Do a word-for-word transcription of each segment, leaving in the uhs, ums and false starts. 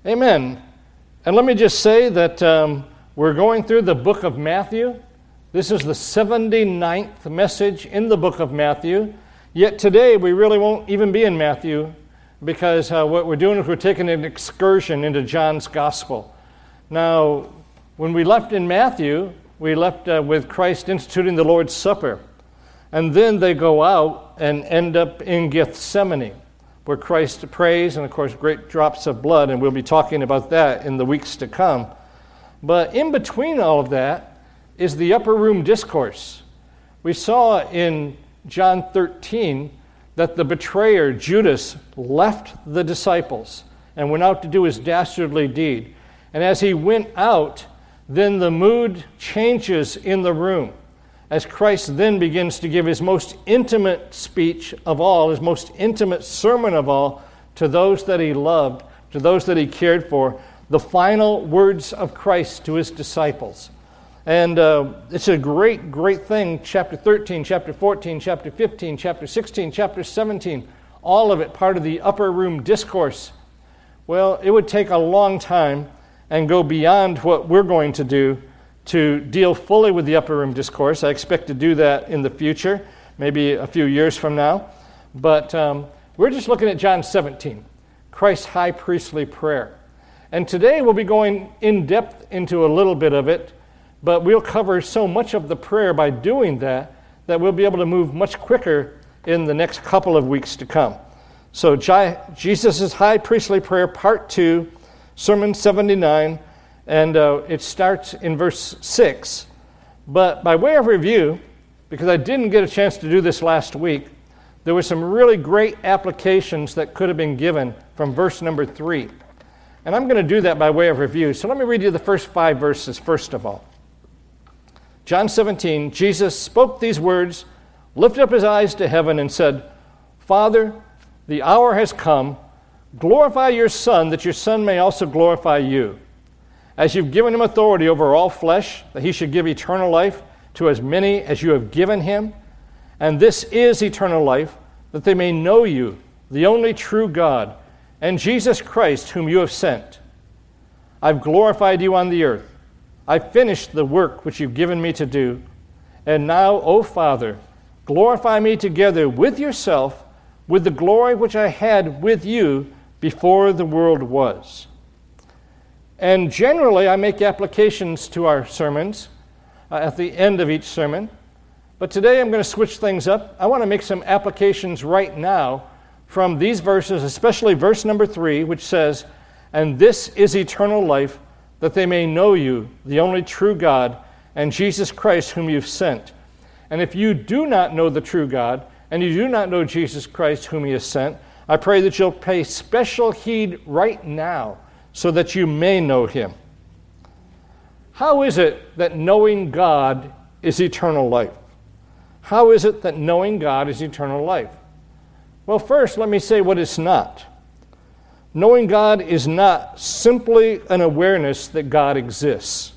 Amen. And let me just say that um, we're going through the book of Matthew. This is the seventy-ninth message in the book of Matthew. Yet today we really won't even be in Matthew because uh, what we're doing is we're taking an excursion into John's Gospel. Now, when we left in Matthew, we left uh, with Christ instituting the Lord's Supper. And then they go out and end up in Gethsemane, where Christ prays, and of course, great drops of blood, and we'll be talking about that in the weeks to come. But in between all of that is the upper room discourse. We saw in John thirteen that the betrayer, Judas, left the disciples and went out to do his dastardly deed. And as he went out, then the mood changes in the room, as Christ then begins to give his most intimate speech of all, his most intimate sermon of all, to those that he loved, to those that he cared for, the final words of Christ to his disciples. And uh, it's a great, great thing, chapter thirteen, chapter fourteen, chapter fifteen, chapter sixteen, chapter seventeen, all of it part of the upper room discourse. Well, it would take a long time and go beyond what we're going to do to deal fully with the upper room discourse. I expect to do that in the future, maybe a few years from now. But um, we're just looking at John seventeen, Christ's high priestly prayer. And today we'll be going in depth into a little bit of it, but we'll cover so much of the prayer by doing that that we'll be able to move much quicker in the next couple of weeks to come. So Jesus' high priestly prayer, part two, Sermon seventy-nine, and uh, it starts in verse six. But by way of review, because I didn't get a chance to do this last week, there were some really great applications that could have been given from verse number three. And I'm going to do that by way of review. So let me read you the first five verses first of all. John seventeen, Jesus spoke these words, lifted up his eyes to heaven, and said, Father, the hour has come. Glorify your Son, that your Son may also glorify you. As you've given him authority over all flesh, that he should give eternal life to as many as you have given him. And this is eternal life, that they may know you, the only true God, and Jesus Christ, whom you have sent. I've glorified you on the earth. I've finished the work which you've given me to do. And now, O Father, glorify me together with yourself, with the glory which I had with you before the world was. And generally, I make applications to our sermons uh, at the end of each sermon. But today I'm going to switch things up. I want to make some applications right now from these verses, especially verse number three, which says, And this is eternal life, that they may know you, the only true God, and Jesus Christ, whom you've sent. And if you do not know the true God, and you do not know Jesus Christ, whom he has sent, I pray that you'll pay special heed right now, so that you may know him. How is it that knowing God is eternal life? How is it that knowing God is eternal life? Well, first, let me say what it's not. Knowing God is not simply an awareness that God exists.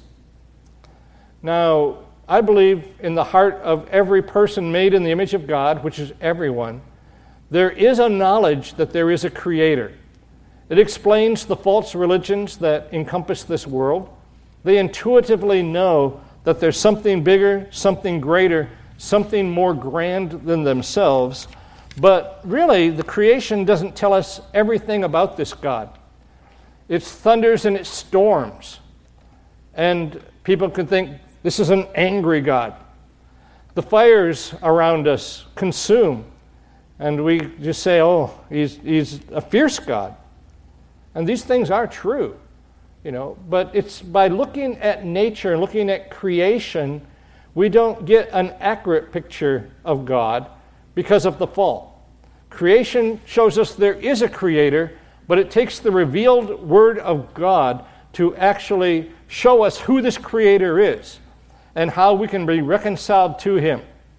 Now, I believe in the heart of every person made in the image of God, which is everyone, there is a knowledge that there is a creator. It explains the false religions that encompass this world. They intuitively know that there's something bigger, something greater, something more grand than themselves. But really, the creation doesn't tell us everything about this God. It thunders and it storms. And people can think, this is an angry God. The fires around us consume. And we just say, oh, he's, he's a fierce God. And these things are true, you know. But it's by looking at nature and looking at creation, we don't get an accurate picture of God because of the fall. Creation shows us there is a creator, but it takes the revealed word of God to actually show us who this creator is and how we can be reconciled to him.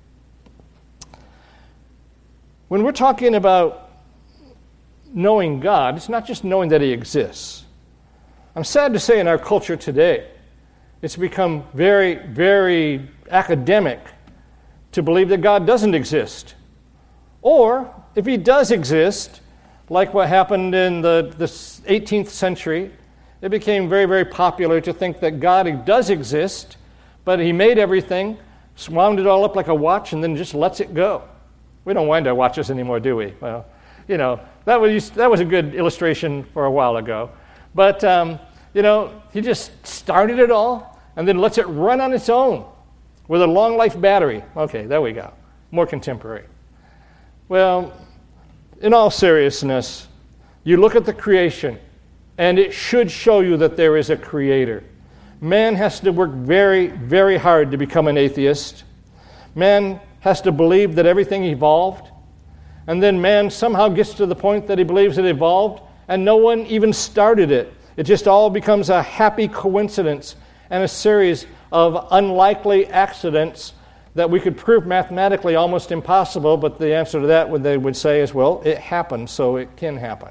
When we're talking about knowing God, it's not just knowing that he exists. I'm sad to say in our culture today, it's become very, very academic to believe that God doesn't exist. Or, if he does exist, like what happened in the, the eighteenth century. It became very, very popular to think that God does exist, but he made everything, wound it all up like a watch, and then just lets it go. We don't wind our watches anymore, do we? Well, you know, that was that was a good illustration for a while ago. But, um, you know, he just started it all and then lets it run on its own with a long life battery. Okay, there we go. More contemporary. Well, in all seriousness, you look at the creation, and it should show you that there is a creator. Man has to work very, very hard to become an atheist. Man has to believe that everything evolved. And then man somehow gets to the point that he believes it evolved, and no one even started it. It just all becomes a happy coincidence and a series of unlikely accidents that we could prove mathematically almost impossible, but the answer to that, what they would say is, well, it happened, so it can happen.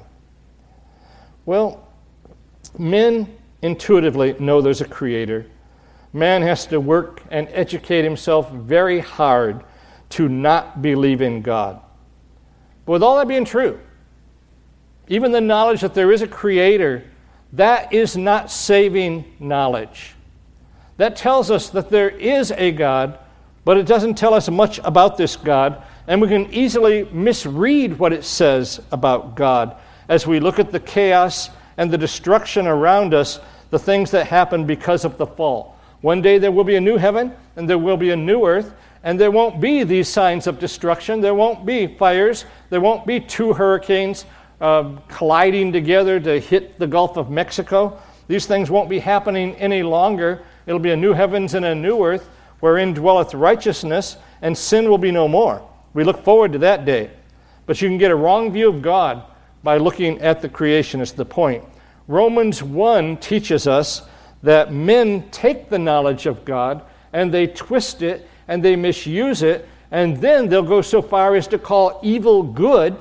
Well, men intuitively know there's a creator. Man has to work and educate himself very hard to not believe in God. But with all that being true, even the knowledge that there is a creator, that is not saving knowledge. That tells us that there is a God, but it doesn't tell us much about this God, and we can easily misread what it says about God as we look at the chaos and the destruction around us, the things that happen because of the fall. One day there will be a new heaven, and there will be a new earth, and there won't be these signs of destruction. There won't be fires. There won't be two hurricanes uh, colliding together to hit the Gulf of Mexico. These things won't be happening any longer. It'll be a new heavens and a new earth wherein dwelleth righteousness, and sin will be no more. We look forward to that day. But you can get a wrong view of God by looking at the creation is the point. Romans one teaches us that men take the knowledge of God and they twist it and they misuse it, and then they'll go so far as to call evil good.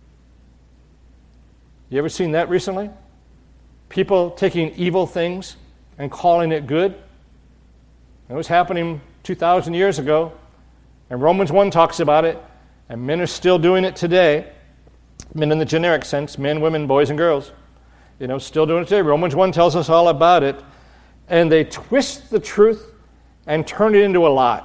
You ever seen that recently? People taking evil things and calling it good? It was happening two thousand years ago, and Romans one talks about it, and men are still doing it today. Men in the generic sense, men, women, boys, and girls. You know, still doing it today. Romans one tells us all about it. And they twist the truth and turn it into a lie.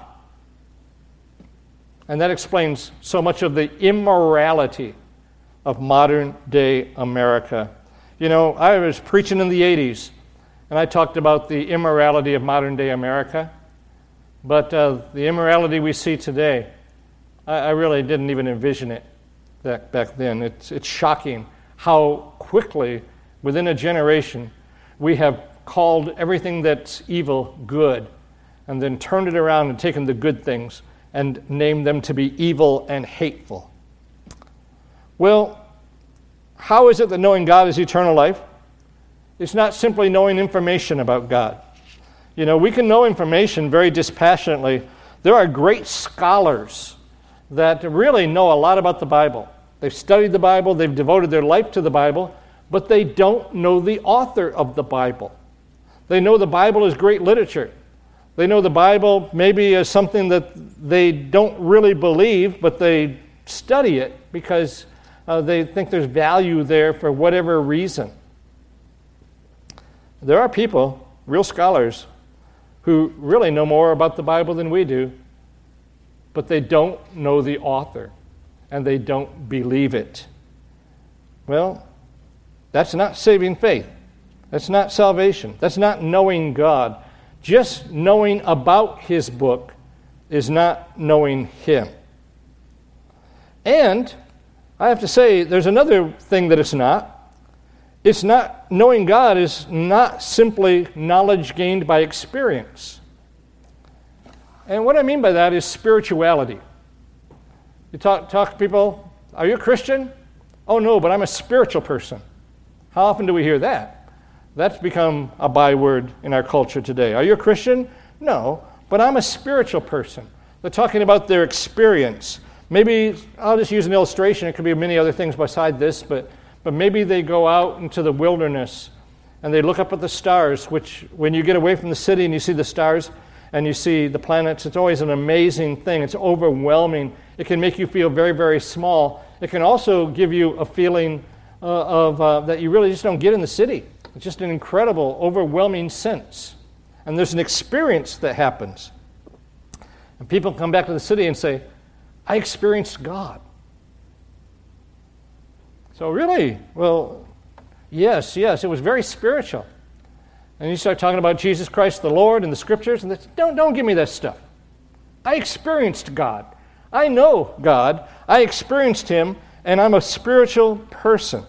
And that explains so much of the immorality of modern-day America. You know, I was preaching in the eighties, and I talked about the immorality of modern-day America. But uh, the immorality we see today, I, I really didn't even envision it back, back then. It's, it's shocking how quickly, within a generation, we have called everything that's evil good, and then turned it around and taken the good things and named them to be evil and hateful. Well, how is it that knowing God is eternal life? It's not simply knowing information about God. You know, we can know information very dispassionately. There are great scholars that really know a lot about the Bible. They've studied the Bible, they've devoted their life to the Bible, but they don't know the author of the Bible. They know the Bible is great literature. They know the Bible maybe as something that they don't really believe, but they study it because uh, they think there's value there for whatever reason. There are people, real scholars, who really know more about the Bible than we do, but they don't know the author, and they don't believe it. Well, that's not saving faith. That's not salvation. That's not knowing God. Just knowing about His book is not knowing Him. And I have to say, there's another thing that it's not. It's not, knowing God is not simply knowledge gained by experience. And what I mean by that is spirituality. You talk, talk to people, are you a Christian? Oh no, but I'm a spiritual person. How often do we hear that? That's become a byword in our culture today. Are you a Christian? No, but I'm a spiritual person. They're talking about their experience. Maybe, I'll just use an illustration. It could be many other things beside this, but, but maybe they go out into the wilderness and they look up at the stars, which when you get away from the city and you see the stars and you see the planets, it's always an amazing thing. It's overwhelming. It can make you feel very, very small. It can also give you a feeling uh, of uh, that you really just don't get in the city. It's just an incredible, overwhelming sense. And there's an experience that happens. And people come back to the city and say, I experienced God. So really, well, yes, yes, it was very spiritual. And you start talking about Jesus Christ the Lord and the Scriptures, and they say, don't, don't give me that stuff. I experienced God. I know God. I experienced Him, and I'm a spiritual person.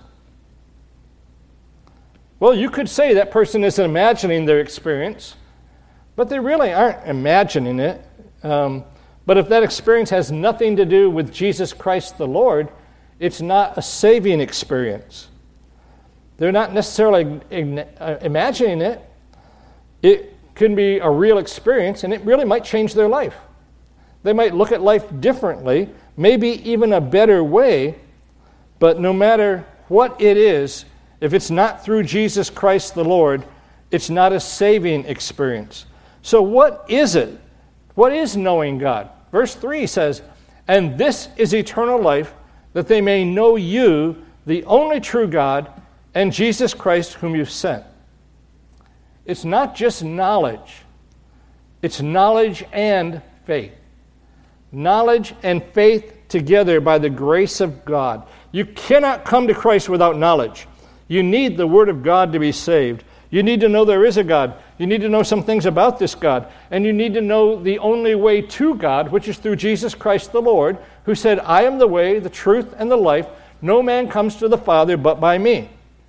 Well, you could say that person isn't imagining their experience, but they really aren't imagining it. Um, but if that experience has nothing to do with Jesus Christ the Lord, it's not a saving experience. They're not necessarily imagining it. It can be a real experience, and it really might change their life. They might look at life differently, maybe even a better way, but no matter what it is, if it's not through Jesus Christ the Lord, it's not a saving experience. So what is it? What is knowing God? Verse three says, and this is eternal life, that they may know you, the only true God, and Jesus Christ whom you've sent. It's not just knowledge. It's knowledge and faith. Knowledge and faith together by the grace of God. You cannot come to Christ without knowledge. You need the Word of God to be saved. You need to know there is a God. You need to know some things about this God. And you need to know the only way to God, which is through Jesus Christ the Lord, who said, I am the way, the truth, and the life. No man comes to the Father but by me.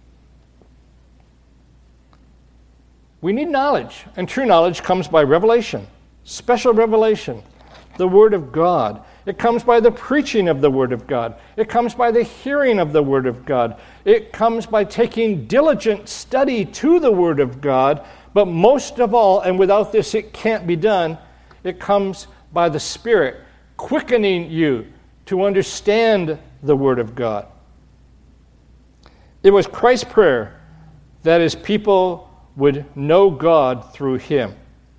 We need knowledge, and true knowledge comes by revelation, special revelation, the Word of God. It comes by the preaching of the Word of God. It comes by the hearing of the Word of God. It comes by taking diligent study to the Word of God. But most of all, and without this it can't be done, it comes by the Spirit quickening you to understand the Word of God. It was Christ's prayer that his people would know God through him.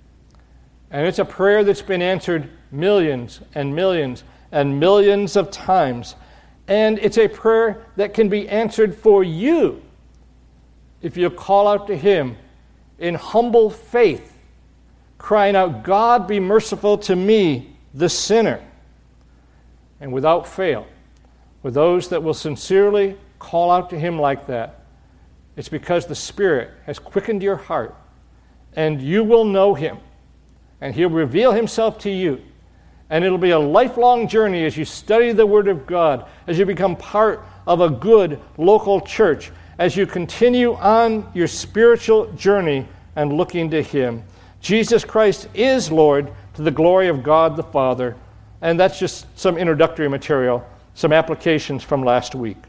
And it's a prayer that's been answered millions and millions and millions of times. And it's a prayer that can be answered for you if you call out to him in humble faith, crying out, God, be merciful to me, the sinner. And without fail, with those that will sincerely call out to him like that, it's because the Spirit has quickened your heart, and you will know him, and he'll reveal himself to you. And it'll be a lifelong journey as you study the Word of God, as you become part of a good local church, as you continue on your spiritual journey and looking to him. Jesus Christ is Lord to the glory of God the Father. And that's just some introductory material, some applications from last week.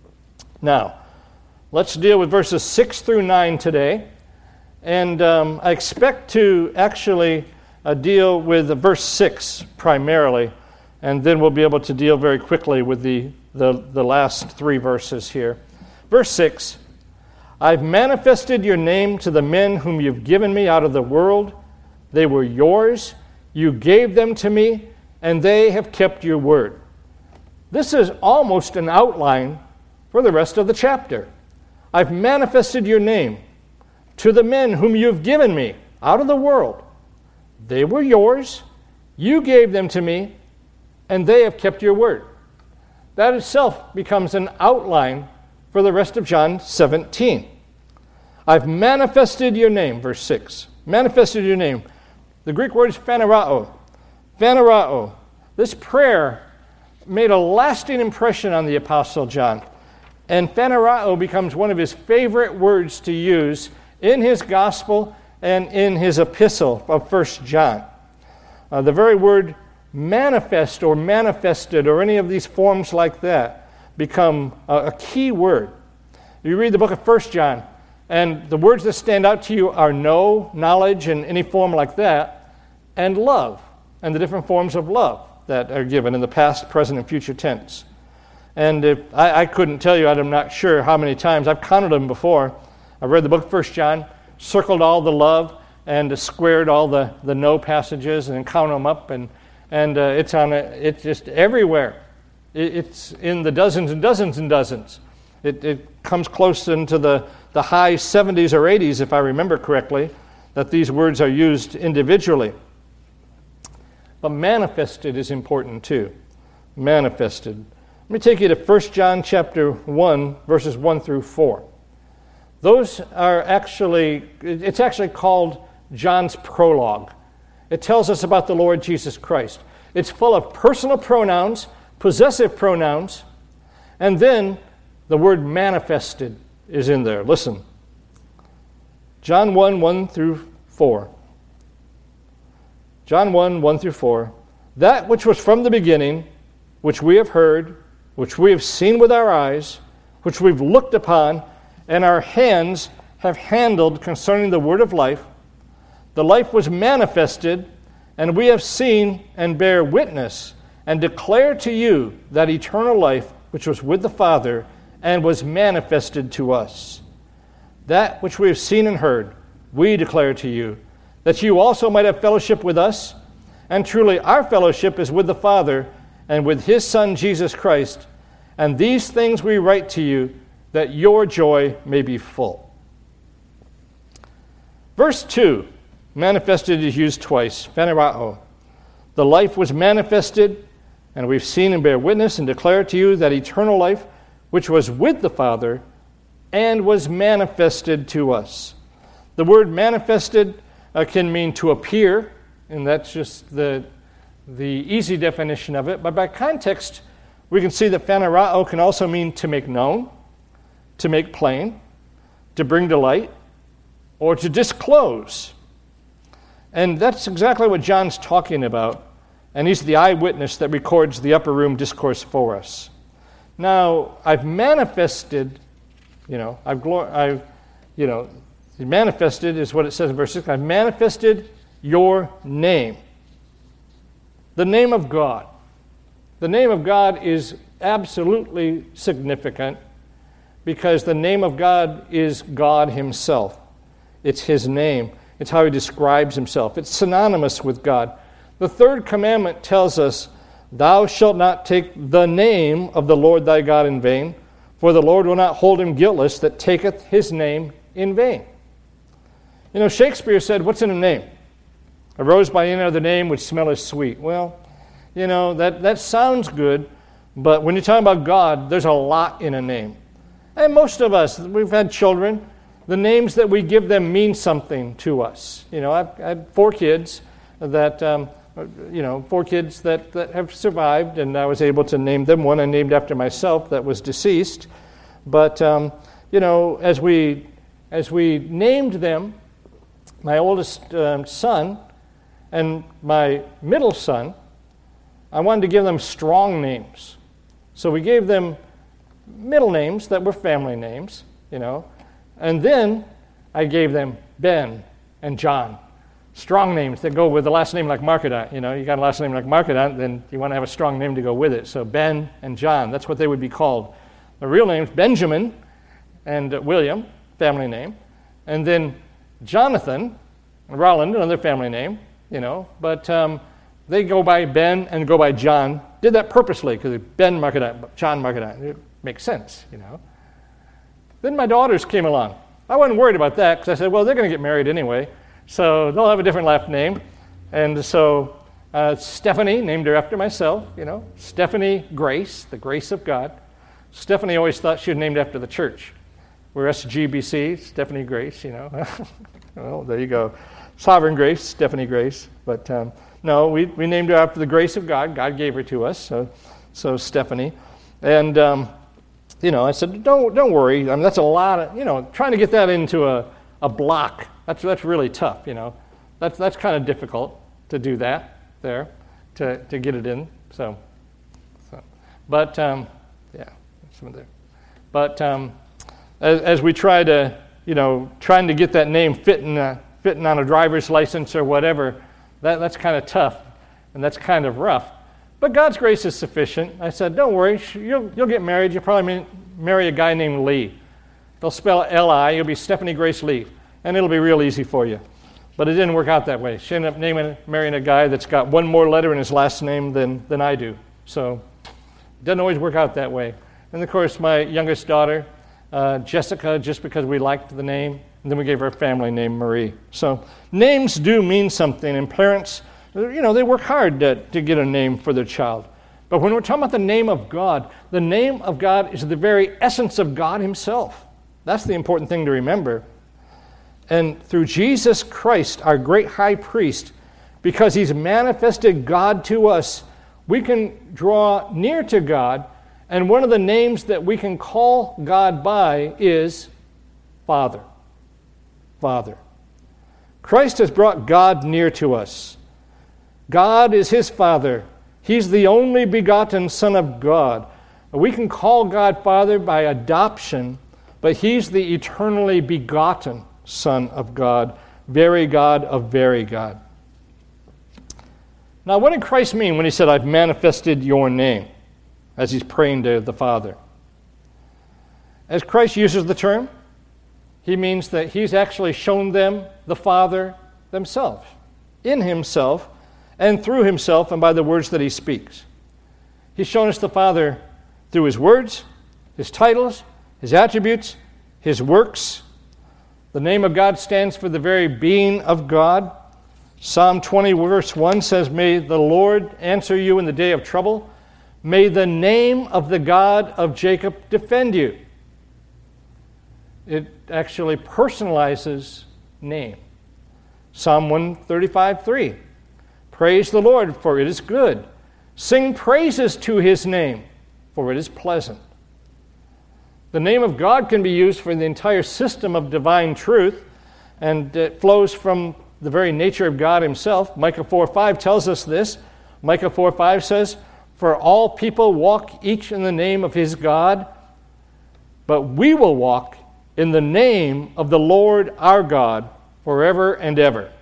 Now, let's deal with verses six through nine today. And um, I expect to actually uh, deal with verse six primarily, and then we'll be able to deal very quickly with the, the, the last three verses here. Verse six, I've manifested your name to the men whom you've given me out of the world. They were yours. You gave them to me, and they have kept your word. This is almost an outline for the rest of the chapter. I've manifested your name to the men whom you've given me out of the world. They were yours. You gave them to me, and they have kept your word. That itself becomes an outline for the rest of John seventeen. I've manifested your name, verse six. Manifested your name. The Greek word is phanerao. Phanerao. This prayer made a lasting impression on the Apostle John. And phanerao becomes one of his favorite words to use in his gospel and in his epistle of First John. Uh, the very word manifest or manifested or any of these forms like that become a, a key word. You read the book of First John, and the words that stand out to you are know, knowledge, and any form like that, and love, and the different forms of love that are given in the past, present, and future tense. And if, I, I couldn't tell you, I'm not sure how many times. I've counted them before. I've read the book of First John, circled all the love, and squared all the, the no passages, and count them up, and and uh, it's on a, it's just everywhere. It, it's in the dozens and dozens and dozens. It, it comes close into the, the high seventies or eighties, if I remember correctly, that these words are used individually. But manifested is important too. Manifested. Let me take you to First John chapter one, verses one through four. Those are actually, it's actually called John's prologue. It tells us about the Lord Jesus Christ. It's full of personal pronouns, possessive pronouns, and then the word manifested is in there. Listen. John one, one through four. John one, one through four. That which was from the beginning, which we have heard, which we have seen with our eyes, which we've looked upon, and our hands have handled concerning the word of life. The life was manifested, and we have seen and bear witness, and declare to you that eternal life which was with the Father, and was manifested to us. That which we have seen and heard, we declare to you, that you also might have fellowship with us. And truly our fellowship is with the Father, and with his Son Jesus Christ. And these things we write to you, that your joy may be full. Verse two, manifested is used twice, phanerao. The life was manifested, and we've seen and bear witness and declare to you that eternal life, which was with the Father, and was manifested to us. The word manifested uh, can mean to appear, and that's just the, the easy definition of it. But by context, we can see that phanerao can also mean to make known, to make plain, to bring to light, or to disclose. And that's exactly what John's talking about. And he's the eyewitness that records the upper room discourse for us. Now, I've manifested, you know, I've, glor- I've you know, manifested is what it says in verse six. I've manifested your name. The name of God. The name of God is absolutely significant because the name of God is God himself. It's his name. It's how he describes himself. It's synonymous with God. The third commandment tells us, thou shalt not take the name of the Lord thy God in vain, for the Lord will not hold him guiltless that taketh his name in vain. You know, Shakespeare said, what's in a name? A rose by any other name which smelleth sweet. Well, you know, that, that sounds good, but when you're talking about God, there's a lot in a name. And most of us, we've had children, the names that we give them mean something to us. You know, I've, I had four kids that, um, you know, four kids that, that have survived, and I was able to name them. One I named after myself that was deceased. But, um, you know, as we as we named them, my oldest um, son and my middle son, I wanted to give them strong names. So we gave them middle names that were family names, you know. And then I gave them Ben and John. Strong names that go with the last name like Markadant. You know, you got a last name like Markadant, then you want to have a strong name to go with it. So Ben and John, that's what they would be called. The real names, Benjamin and William, family name. And then Jonathan and Roland, another family name, you know. But um, they go by Ben and go by John. Did that purposely because Ben Markadant, John Markadant. It makes sense, you know. Then my daughters came along. I wasn't worried about that because I said, well, they're going to get married anyway. So they'll have a different last name. And so uh, Stephanie, named her after myself, you know. Stephanie Grace, the grace of God. Stephanie always thought she was named after the church. We're S G B C, Stephanie Grace, you know. Well, there you go. Sovereign Grace, Stephanie Grace. But um, no, we, we named her after the grace of God. God gave her to us, so so Stephanie. And, um, you know, I said, don't don't worry. I mean, that's a lot of, you know, trying to get that into a, a block. That's that's really tough, you know. That's that's kind of difficult to do that there, to, to get it in. So, so. but um, yeah, some there. But um, as, as we try to, you know, trying to get that name fitting uh, fitting on a driver's license or whatever, that that's kind of tough and that's kind of rough. But God's grace is sufficient. I said, don't worry, you'll you'll get married. You'll probably marry a guy named Lee. They'll spell L I. You'll be Stephanie Grace Lee. And it'll be real easy for you. But it didn't work out that way. She ended up naming, marrying a guy that's got one more letter in his last name than, than I do. So it doesn't always work out that way. And, of course, my youngest daughter, uh, Jessica, just because we liked the name. And then we gave her a family name, Marie. So names do mean something, and parents, you know, they work hard to, to get a name for their child. But when we're talking about the name of God, the name of God is the very essence of God himself. That's the important thing to remember. And through Jesus Christ, our great high priest, because he's manifested God to us, we can draw near to God, and one of the names that we can call God by is Father. Father. Christ has brought God near to us. God is his Father. He's the only begotten Son of God. We can call God Father by adoption, but he's the eternally begotten Son of God, very God of very God. Now, what did Christ mean when he said, I've manifested your name, as he's praying to the Father? As Christ uses the term, he means that he's actually shown them the Father themselves, in himself, and through himself, and by the words that he speaks. He's shown us the Father through his words, his titles, his attributes, his works. The name of God stands for the very being of God. Psalm twenty, verse one says, May the Lord answer you in the day of trouble. May the name of the God of Jacob defend you. It actually personalizes name. Psalm one thirty-five, three. Praise the Lord, for it is good. Sing praises to his name, for it is pleasant. The name of God can be used for the entire system of divine truth, and it flows from the very nature of God himself. Micah four five tells us this. Micah four five says, For all people walk each in the name of his God, but we will walk in the name of the Lord our God forever and ever.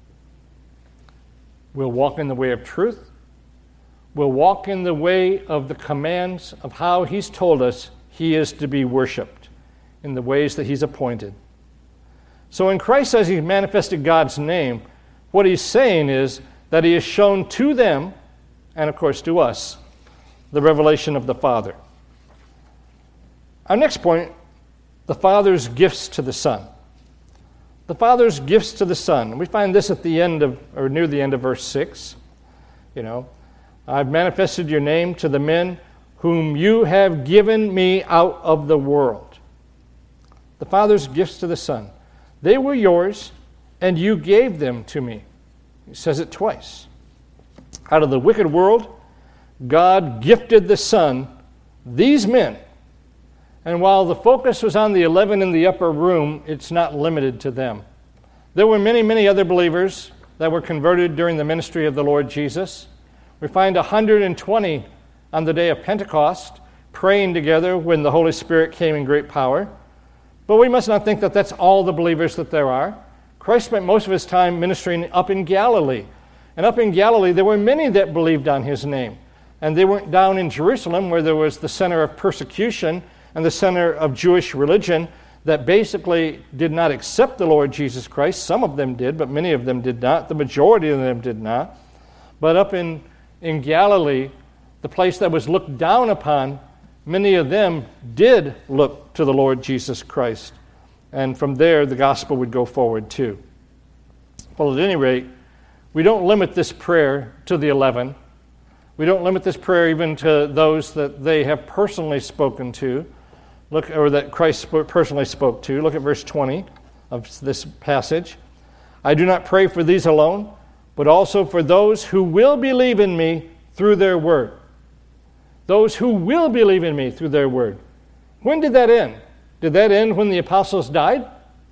We'll walk in the way of truth. We'll walk in the way of the commands of how he's told us he is to be worshipped, in the ways that he's appointed. So when Christ says he's manifested God's name, what he's saying is that he has shown to them, and of course to us, the revelation of the Father. Our next point, the Father's gifts to the Son. The Father's gifts to the Son. We find this at the end of, or near the end of verse six. You know, I've manifested your name to the men whom you have given me out of the world. The Father's gifts to the Son. They were yours, and you gave them to me. He says it twice. Out of the wicked world, God gifted the Son, these men. And while the focus was on the eleven in the upper room, it's not limited to them. There were many, many other believers that were converted during the ministry of the Lord Jesus. We find one hundred twenty on the day of Pentecost praying together when the Holy Spirit came in great power. But we must not think that that's all the believers that there are. Christ spent most of his time ministering up in Galilee. And up in Galilee, there were many that believed on his name. And they weren't down in Jerusalem, where there was the center of persecution and the center of Jewish religion that basically did not accept the Lord Jesus Christ. Some of them did, but many of them did not. The majority of them did not. But up in, in Galilee, the place that was looked down upon, many of them did look to the Lord Jesus Christ. And from there, the gospel would go forward too. Well, at any rate, we don't limit this prayer to the eleven. We don't limit this prayer even to those that they have personally spoken to, look, or that Christ personally spoke to. Look at verse twenty of this passage. I do not pray for these alone, but also for those who will believe in me through their word. Those who will believe in me through their word. When did that end? Did that end when the apostles died?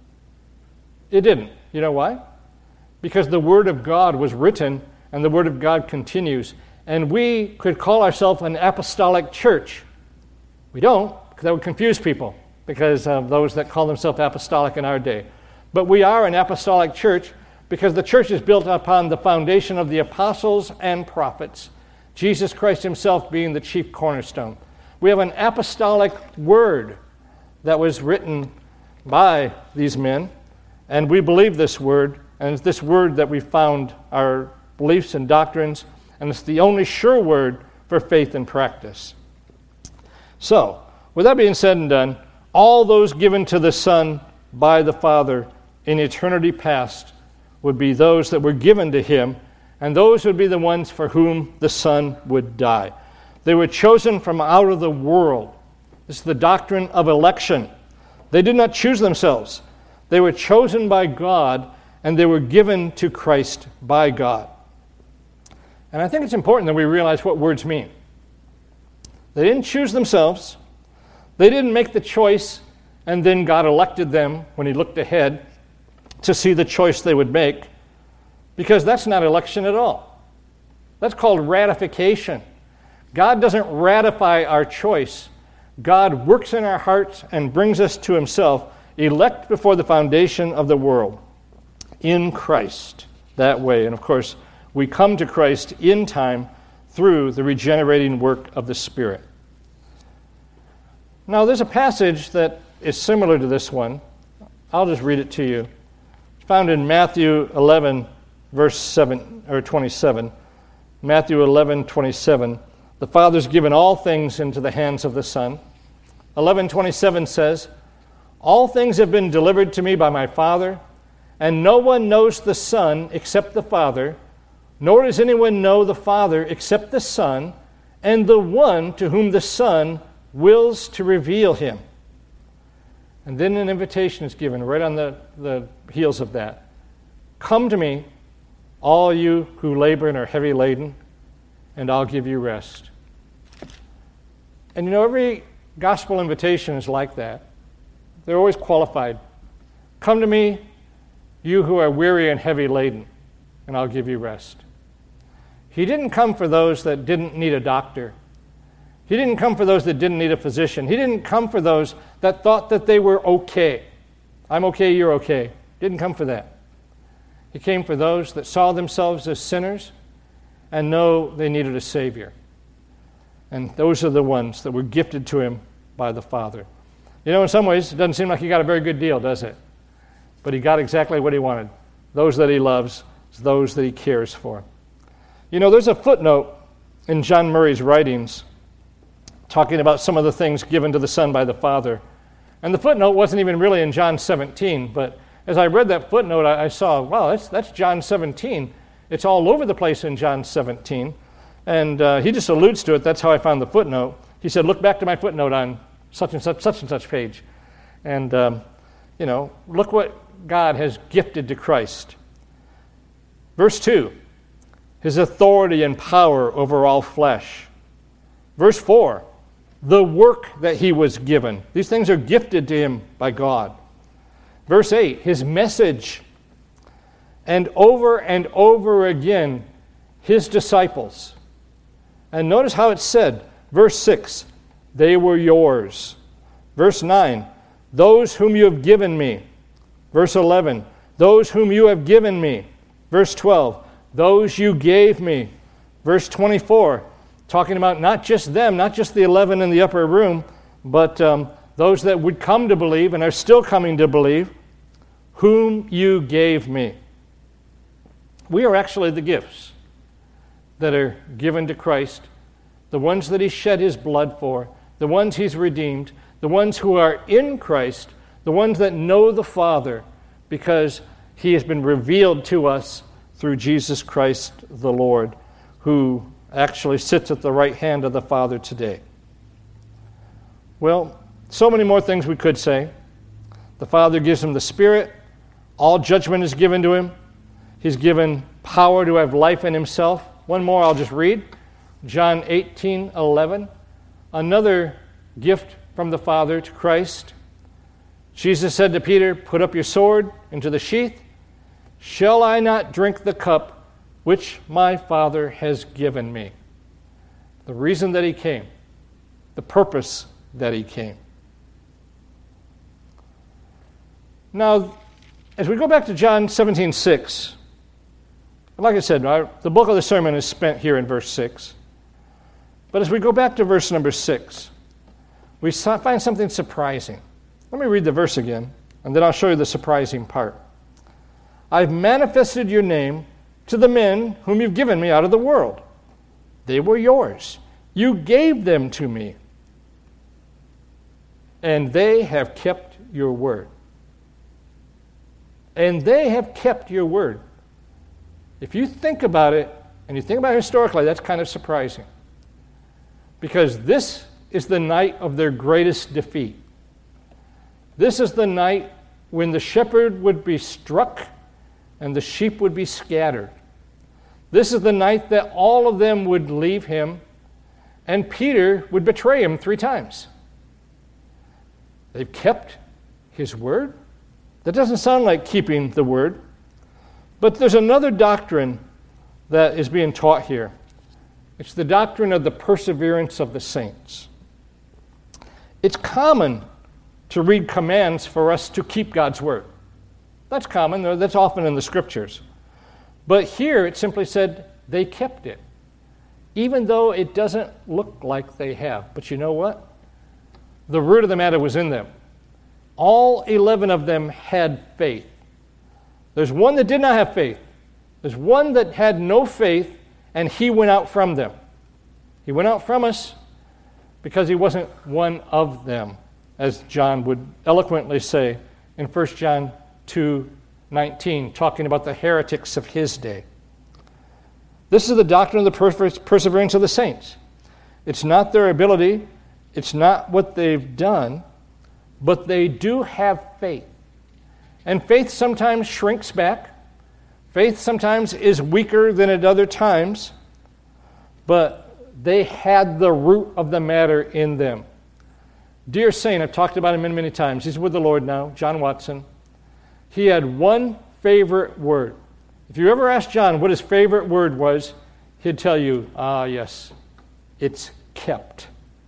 It didn't. You know why? Because the word of God was written, and the word of God continues. And we could call ourselves an apostolic church. We don't, because that would confuse people, because of those that call themselves apostolic in our day. But we are an apostolic church because the church is built upon the foundation of the apostles and prophets, Jesus Christ himself being the chief cornerstone. We have an apostolic word that was written by these men, and we believe this word, and it's this word that we found our beliefs and doctrines, and it's the only sure word for faith and practice. So, With that being said and done, all those given to the Son by the Father in eternity past would be those that were given to him, and those would be the ones for whom the Son would die. They were chosen from out of the world. This is the doctrine of election. They did not choose themselves. They were chosen by God, and they were given to Christ by God. And I think it's important that we realize what words mean. They didn't choose themselves. They didn't make the choice, and then God elected them when he looked ahead to see the choice they would make, because that's not election at all. That's called ratification. God doesn't ratify our choice. God works in our hearts and brings us to himself, elect before the foundation of the world, in Christ, that way. And of course, we come to Christ in time through the regenerating work of the Spirit. Now, there's a passage that is similar to this one. I'll just read it to you. It's found in Matthew eleven, verse seven or twenty-seven. Matthew eleven, twenty-seven. The Father's given all things into the hands of the Son. eleven twenty-seven says, all things have been delivered to me by my Father, and no one knows the Son except the Father, nor does anyone know the Father except the Son, and the one to whom the Son wills to reveal him. And then an invitation is given right on the, the heels of that. Come to me, all you who labor and are heavy laden, and I'll give you rest. And you know, every gospel invitation is like that. They're always qualified. Come to me, you who are weary and heavy laden, and I'll give you rest. He didn't come for those that didn't need a doctor. He didn't come for those that didn't need a physician. He didn't come for those that thought that they were okay. I'm okay, you're okay. Didn't come for that. He came for those that saw themselves as sinners and know they needed a Savior. And those are the ones that were gifted to him by the Father. You know, in some ways, it doesn't seem like he got a very good deal, does it? But he got exactly what he wanted. Those that he loves, those that he cares for. You know, there's a footnote in John Murray's writings talking about some of the things given to the Son by the Father. And the footnote wasn't even really in John seventeen, but as I read that footnote, I, I saw, wow, that's, that's John seventeen. It's all over the place in John seventeen. And uh, he just alludes to it. That's how I found the footnote. He said, look back to my footnote on such and such, such and such page. And, um, you know, look what God has gifted to Christ. Verse two, his authority and power over all flesh. Verse four, the work that he was given. These things are gifted to him by God. Verse eight, his message. And over and over again, his disciples. And notice how it's said. Verse six, they were yours. Verse nine, those whom you have given me. Verse eleven, those whom you have given me. Verse twelve, those you gave me. Verse twenty-four, talking about not just them, not just the eleven in the upper room, but um, those that would come to believe and are still coming to believe, whom you gave me. We are actually the gifts that are given to Christ, the ones that he shed his blood for, the ones he's redeemed, the ones who are in Christ, the ones that know the Father, because he has been revealed to us through Jesus Christ the Lord, who actually sits at the right hand of the Father today. Well, so many more things we could say. The Father gives him the Spirit. All judgment is given to him. He's given power to have life in himself. One more I'll just read. John eighteen eleven. Another gift from the Father to Christ. Jesus said to Peter, put up your sword into the sheath. Shall I not drink the cup which my Father has given me? The reason that he came. The purpose that he came. Now, as we go back to John seventeen six, like I said, our, the bulk of the sermon is spent here in verse six. But as we go back to verse number six, we find something surprising. Let me read the verse again, and then I'll show you the surprising part. I've manifested your name to the men whom you've given me out of the world. They were yours. You gave them to me. and they have kept your word. And they have kept your word. If you think about it, and you think about it historically, that's kind of surprising. Because this is the night of their greatest defeat. This is the night when the shepherd would be struck and the sheep would be scattered. This is the night that all of them would leave him and Peter would betray him three times. They've kept his word? That doesn't sound like keeping the word. But there's another doctrine that is being taught here. It's the doctrine of the perseverance of the saints. It's common to read commands for us to keep God's word. That's common. That's often in the scriptures. But here it simply said they kept it, even though it doesn't look like they have. But you know what? The root of the matter was in them. All eleven of them had faith. There's one that did not have faith. There's one that had no faith, and he went out from them. He went out from us because he wasn't one of them, as John would eloquently say in First John two nineteen, talking about the heretics of his day. This is the doctrine of the perseverance of the saints. It's not their ability, it's not what they've done, but they do have faith. And faith sometimes shrinks back. Faith sometimes is weaker than at other times, but they had the root of the matter in them. Dear saint, I've talked about him many, many times. He's with the Lord now, John Watson. He had one favorite word. If you ever asked John what his favorite word was, he'd tell you, ah, yes, it's kept.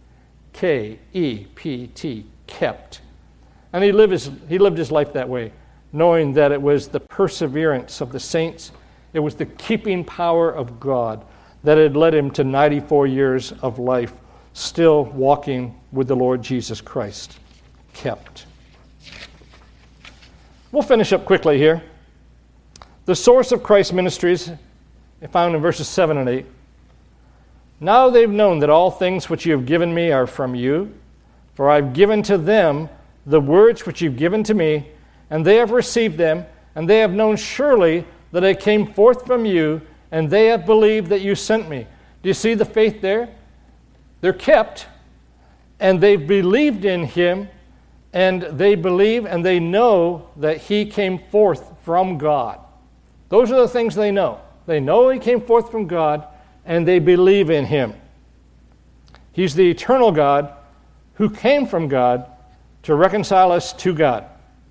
K E P T, kept. And he lived his, he lived his life that way, knowing that it was the perseverance of the saints, it was the keeping power of God that had led him to ninety-four years of life, still walking with the Lord Jesus Christ. Kept. We'll finish up quickly here. The source of Christ's ministries, found in verses seven and eight. Now they've known that all things which you have given me are from you, for I've given to them the words which you've given to me, and they have received them, and they have known surely that I came forth from you, and they have believed that you sent me. Do you see the faith there? They're kept, and they've believed in him, and they believe and they know that he came forth from God. Those are the things they know. They know he came forth from God, and they believe in him. He's the eternal God who came from God to reconcile us to God.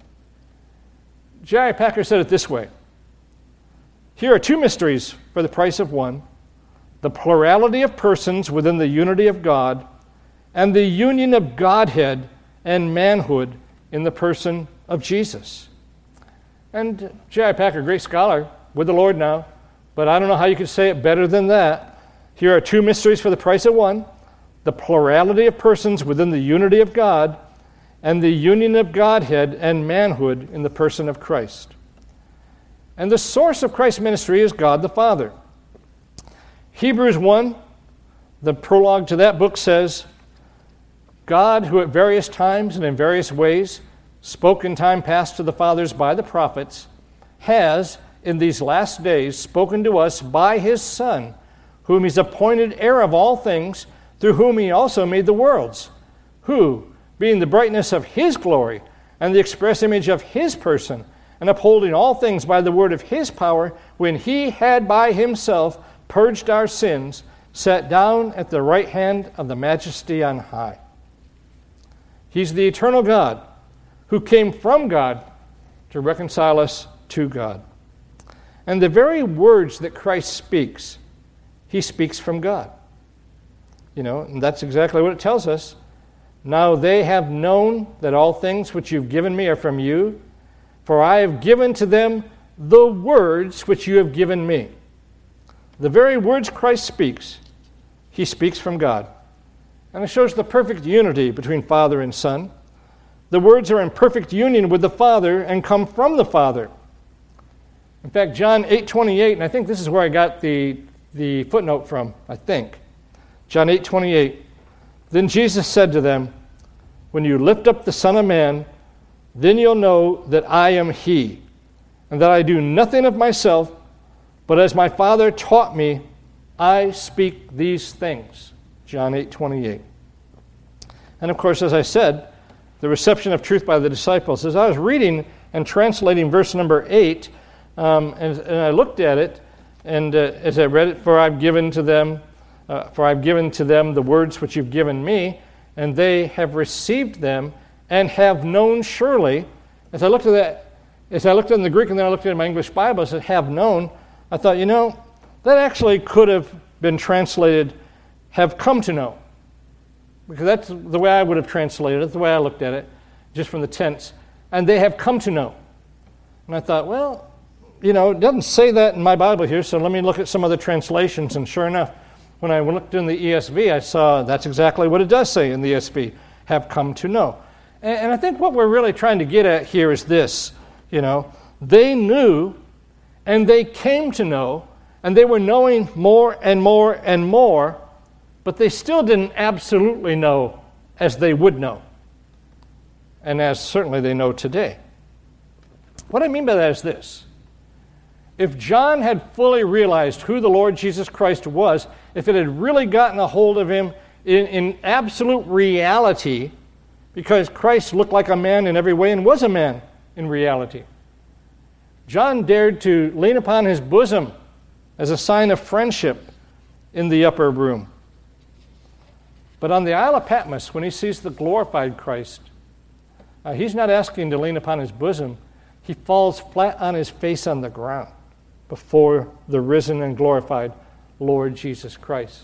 J I Packer said it this way. Here are two mysteries for the price of one: the plurality of persons within the unity of God, and the union of Godhead and manhood in the person of Jesus. And J I Packer, great scholar, with the Lord now, but I don't know how you could say it better than that. Here are two mysteries for the price of one: the plurality of persons within the unity of God, and the union of Godhead and manhood in the person of Christ. And the source of Christ's ministry is God the Father. Hebrews one, the prologue to that book says, God, who at various times and in various ways spoke in time past to the fathers by the prophets, has in these last days spoken to us by his Son, whom he's appointed heir of all things, through whom he also made the worlds, who, being the brightness of his glory and the express image of his person, and upholding all things by the word of his power, when he had by himself purged our sins, sat down at the right hand of the Majesty on high. He's the eternal God who came from God to reconcile us to God. And the very words that Christ speaks, he speaks from God. You know, and that's exactly what it tells us. Now they have known that all things which you've given me are from you, for I have given to them the words which you have given me. The very words Christ speaks, he speaks from God. And it shows the perfect unity between Father and Son. The words are in perfect union with the Father and come from the Father. In fact, John eight twenty-eight, and I think this is where I got the, the footnote from, I think. John eight twenty-eight. Then Jesus said to them, when you lift up the Son of Man, then you'll know that I am he, and that I do nothing of myself, but as my Father taught me, I speak these things. John eight twenty-eight. And of course, as I said, the reception of truth by the disciples. As I was reading and translating verse number eight, um, and, and I looked at it, and uh, as I read it, for I've given to them, uh, for I've given to them the words which you've given me, and they have received them and have known surely. As I looked at that, as I looked at it in the Greek and then I looked at it in my English Bible, it said have known. I thought, you know, that actually could have been translated have come to know. Because that's the way I would have translated it, the way I looked at it, just from the tense. And they have come to know. And I thought, well, you know, it doesn't say that in my Bible here, so let me look at some other translations. And sure enough, when I looked in the E S V, I saw that's exactly what it does say in the E S V, have come to know. And, and I think what we're really trying to get at here is this, you know, they knew and they came to know, and they were knowing more and more and more, but they still didn't absolutely know as they would know, and as certainly they know today. What I mean by that is this. If John had fully realized who the Lord Jesus Christ was, if it had really gotten a hold of him in, in absolute reality, because Christ looked like a man in every way and was a man in reality, John dared to lean upon his bosom as a sign of friendship in the upper room. But on the Isle of Patmos, when he sees the glorified Christ, uh, he's not asking to lean upon his bosom. He falls flat on his face on the ground before the risen and glorified Lord Jesus Christ.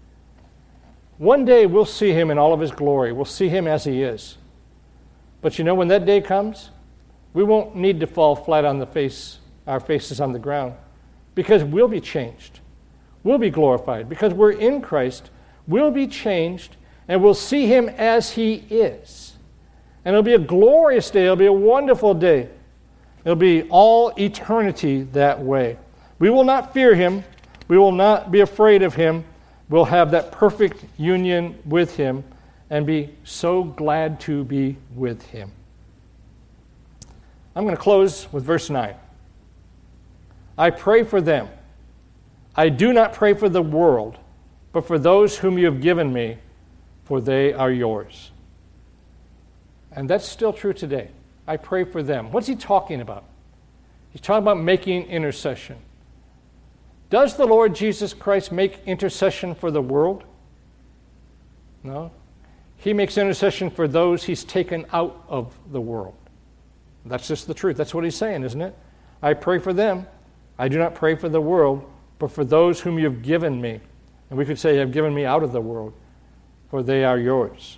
One day we'll see him in all of his glory. We'll see him as he is. But you know, when that day comes, we won't need to fall flat on the face, our faces on the ground, because we'll be changed. We'll be glorified. Because we're in Christ, we'll be changed, and we'll see him as he is. And it'll be a glorious day. It'll be a wonderful day. It'll be all eternity that way. We will not fear him. We will not be afraid of him. We'll have that perfect union with him and be so glad to be with him. I'm going to close with verse nine. I pray for them. I do not pray for the world, but for those whom you have given me, for they are yours. And that's still true today. I pray for them. What's he talking about? He's talking about making intercession. Does the Lord Jesus Christ make intercession for the world? No. He makes intercession for those he's taken out of the world. That's just the truth. That's what he's saying, isn't it? I pray for them. I do not pray for the world, but for those whom you have given me. And we could say, you have given me out of the world, for they are yours.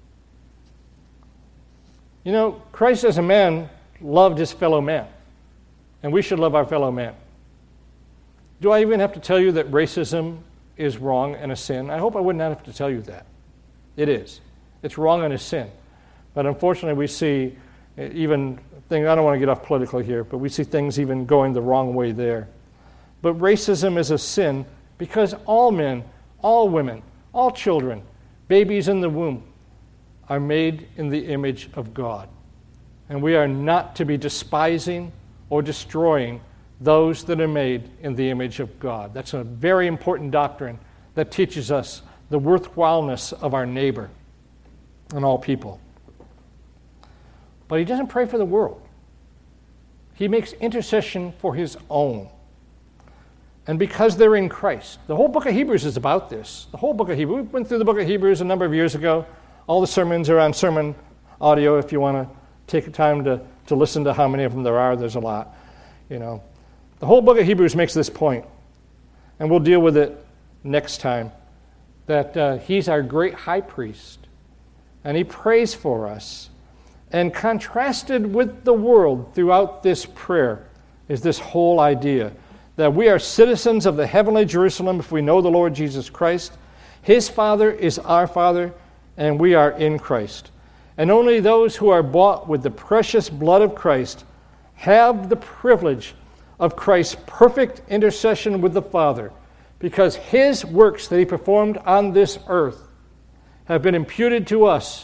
You know, Christ as a man loved his fellow man, and we should love our fellow man. Do I even have to tell you that racism is wrong and a sin? I hope I would not have to tell you that. It is. It's wrong and a sin. But unfortunately, we see even things, I don't want to get off political here, but we see things even going the wrong way there. But racism is a sin because all men, all women, all children, babies in the womb, are made in the image of God. And we are not to be despising or destroying those that are made in the image of God. That's a very important doctrine that teaches us the worthwhileness of our neighbor and all people. But he doesn't pray for the world. He makes intercession for his own. And because they're in Christ. The whole book of Hebrews is about this. The whole book of Hebrews. We went through the book of Hebrews a number of years ago. All the sermons are on sermon audio if you want to take time to, to listen to how many of them there are. There's a lot. You know, the whole book of Hebrews makes this point, and we'll deal with it next time, that uh, he's our great high priest, and he prays for us. And contrasted with the world throughout this prayer is this whole idea that we are citizens of the heavenly Jerusalem if we know the Lord Jesus Christ. His Father is our Father, and we are in Christ. And only those who are bought with the precious blood of Christ have the privilege of Christ's perfect intercession with the Father, because his works that he performed on this earth have been imputed to us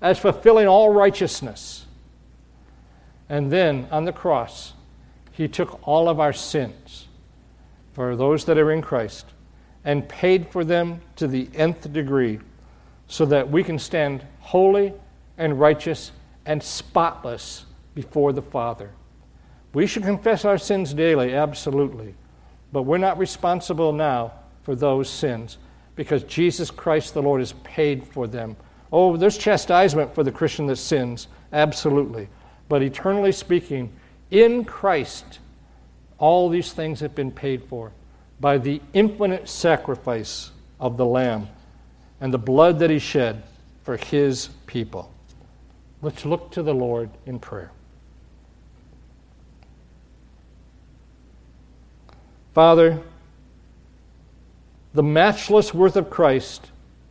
as fulfilling all righteousness. And then on the cross, he took all of our sins for those that are in Christ and paid for them to the nth degree so that we can stand holy and righteous and spotless before the Father. We should confess our sins daily, absolutely, but we're not responsible now for those sins because Jesus Christ the Lord has paid for them. Oh, there's chastisement for the Christian that sins, absolutely. But eternally speaking, in Christ, all these things have been paid for by the infinite sacrifice of the Lamb and the blood that he shed for his people. Let's look to the Lord in prayer. Father, the matchless worth of Christ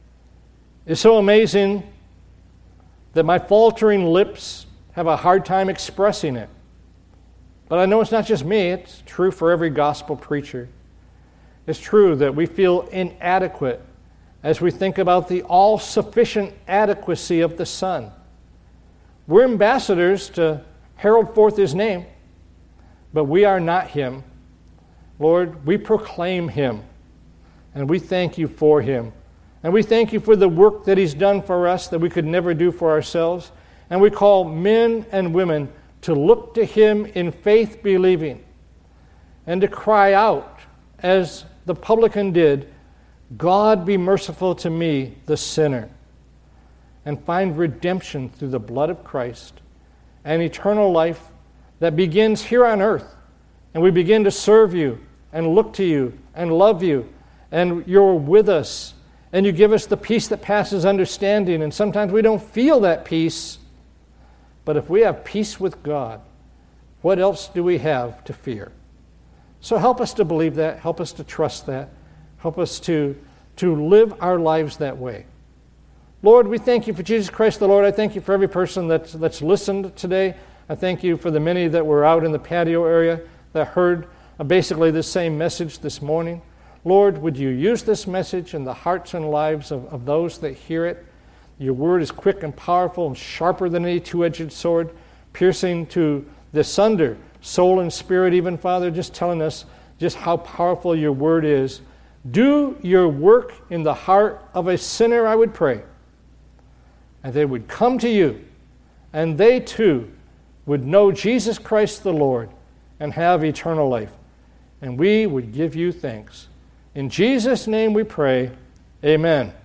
is so amazing that my faltering lips have a hard time expressing it. But I know it's not just me, it's true for every gospel preacher. It's true that we feel inadequate as we think about the all-sufficient adequacy of the Son. We're ambassadors to herald forth his name, but we are not him. Lord, we proclaim him, and we thank you for him. And we thank you for the work that he's done for us that we could never do for ourselves. And we call men and women to look to him in faith believing and to cry out, as the publican did, God be merciful to me, the sinner, and find redemption through the blood of Christ and eternal life that begins here on earth. And we begin to serve you and look to you and love you, and you're with us, and you give us the peace that passes understanding. And sometimes we don't feel that peace, but if we have peace with God, what else do we have to fear? So help us to believe that, help us to trust that, help us to, to live our lives that way. Lord, we thank you for Jesus Christ the Lord. I thank you for every person that's, that's listened today. I thank you for the many that were out in the patio area that heard basically the same message this morning. Lord, would you use this message in the hearts and lives of, of those that hear it? Your word is quick and powerful and sharper than any two-edged sword, piercing to the sunder, soul and spirit even, Father, just telling us just how powerful your word is. Do your work in the heart of a sinner, I would pray, and they would come to you, and they too would know Jesus Christ the Lord and have eternal life. And we would give you thanks. In Jesus' name we pray, amen.